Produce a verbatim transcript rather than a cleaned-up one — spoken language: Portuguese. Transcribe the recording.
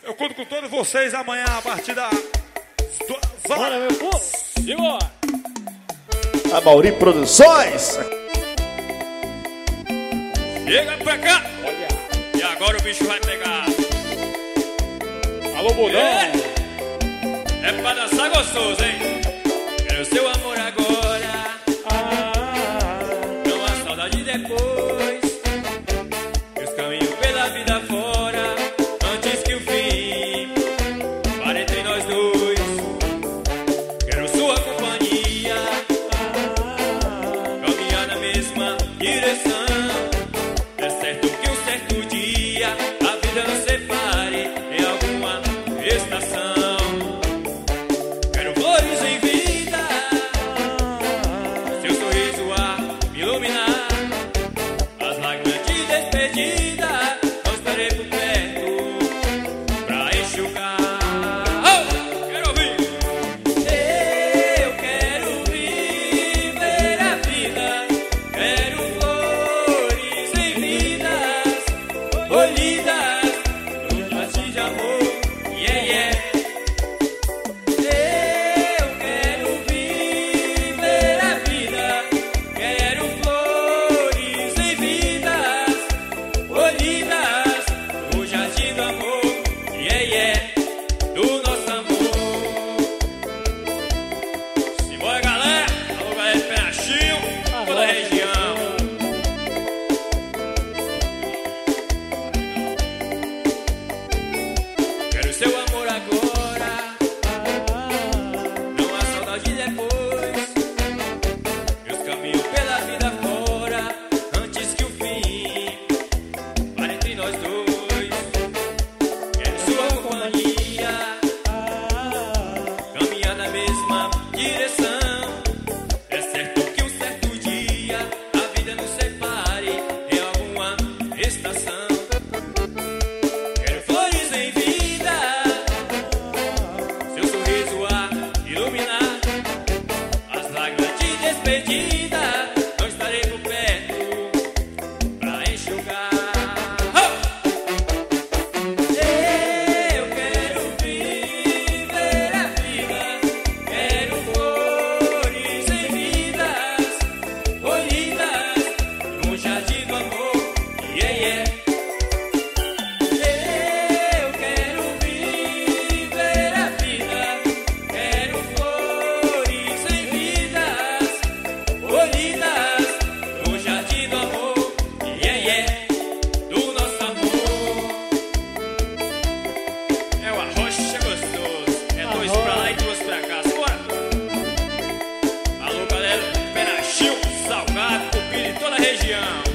Eu conto com todos vocês amanhã a partir das duas horas. Bora, meu povo. Simbora. A Mauri Produções. Chega pra cá. Olha. E agora o bicho vai pegar. Alô, Bodão. É, é pra dançar gostoso, hein? Quero seu amor agora. Ah, Não há saudade depois. Meus caminhos pela vida fora. Antes que o fim pare entre nós dois. Quero sua companhia. Caminhar na mesma direção. É certo que um certo dia a vida nos separe em alguma estação. Quero flores em vida, seu sorriso a me iluminar. As lágrimas de despedida não estarei por perto pra enxugar. Oh! Quero ouvir! Eu quero viver a vida. Quero flores em vidas colhidas no jardim de amor. Yeah, yeah. Eu quero viver a vida. Quero flores em vidas colhidas no jardim do amor. Yeah, yeah. Do nosso amor. Simbora, galera. Alô, galera de Penachinho, toda a região. Quero seu amor agora. Não há saudade depois. Meus caminhos pela vida fora. Antes que o fim pare entre nós dois. Quero sua companhia. Caminhar na mesma direção. É certo que um certo dia a vida nos separe em alguma estação. Quero flores em vida, seu sorriso a iluminar. As lágrimas de despedida não estarei por perto pra enxugar. Oh! Eu quero viver a vida. Quero flores em vidas colhidas no jardim do amor. Yeah, yeah. Eu quero viver a vida. Quero flores em vidas colhidas no jardim do amor. Yeah, yeah. Do nosso amor. É o arrocha gostoso. É dois pra lá e duas pra cá. Bora! Alô, galera de Penachinho, Salgado, Cupira e toda a região.